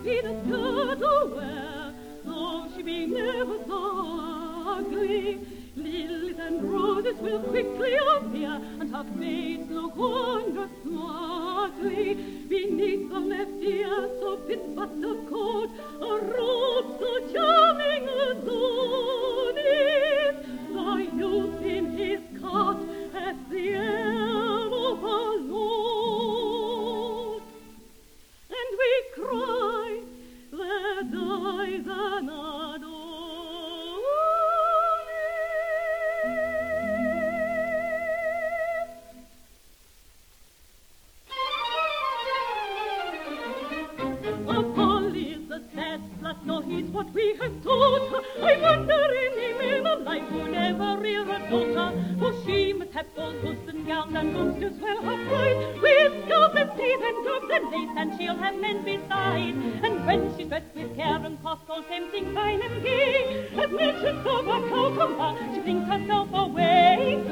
be the skirt to wear, though she be never so ugly. Lilies and roses will quickly appear, and her maids look wondrous smartly. Beneath the left ear, so fit but the coat, a robe so charming as own is. The youth in his cart hath the air of a lord. And we cry, there dies an adornee. No, he's what we have taught her. I wonder any man alive who never rear a daughter, for she must have full goods and gown and looks to swell her pride, with scalp and teeth and gloves and lace, and she'll have men beside. And when she's dressed with care and cost, all tempting, fine and gay, as mentions of a cucumber, she thinks herself away.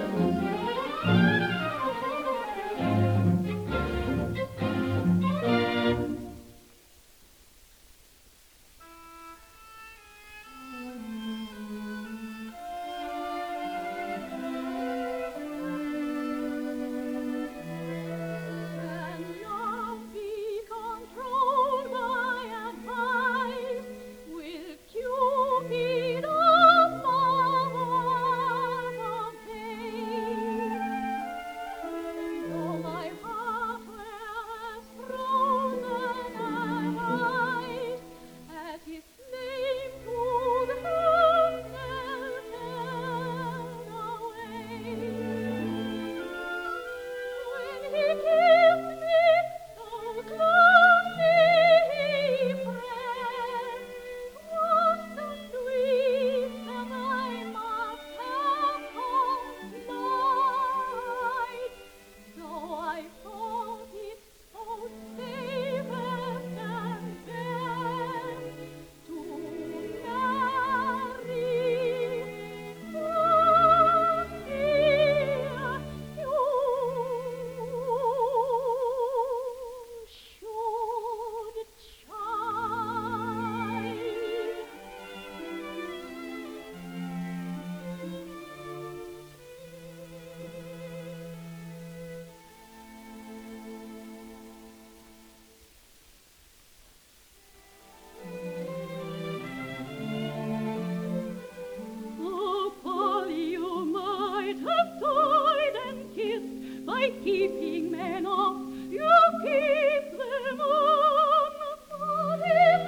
By keeping men off, you keep them on. But if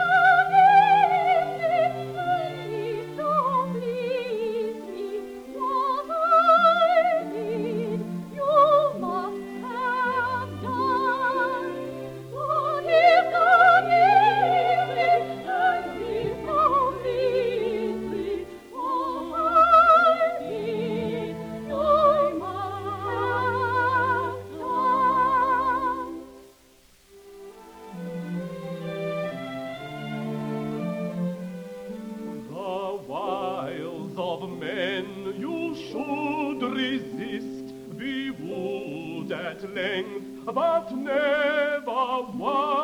the so please me, what I did, you must have done. But if the so please me, what I did, I must. Of men you should resist, be wooed at length, but never won.